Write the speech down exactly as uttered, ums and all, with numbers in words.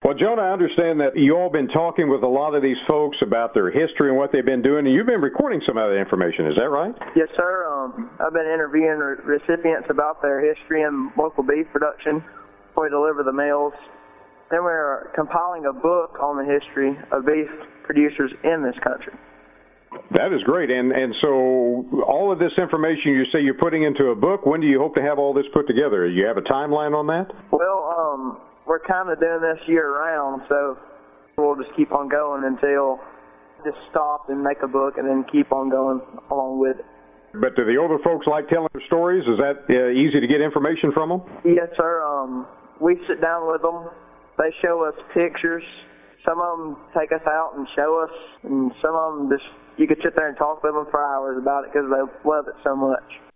Well, Jonah, I understand that you all been talking with a lot of these folks about their history and what they've been doing, and you've been recording some of that information. Is that right? Yes, sir. Um, I've been interviewing re- recipients about their history and local beef production before we deliver the meals. Then we're compiling a book on the history of beef producers in this country. That is great. And and so all of this information you say you're putting into a book, when do you hope to have all this put together? Do you have a timeline on that? Well, um, we're kind of doing this year-round, so we'll just keep on going until just stop and make a book and then keep on going along with it. But do the older folks like telling their stories? Is that uh, easy to get information from them? Yes, sir. Um, we sit down with them. They show us pictures. Some of them take us out and show us, and some of them just, you could sit there and talk with them for hours about it because they love it so much.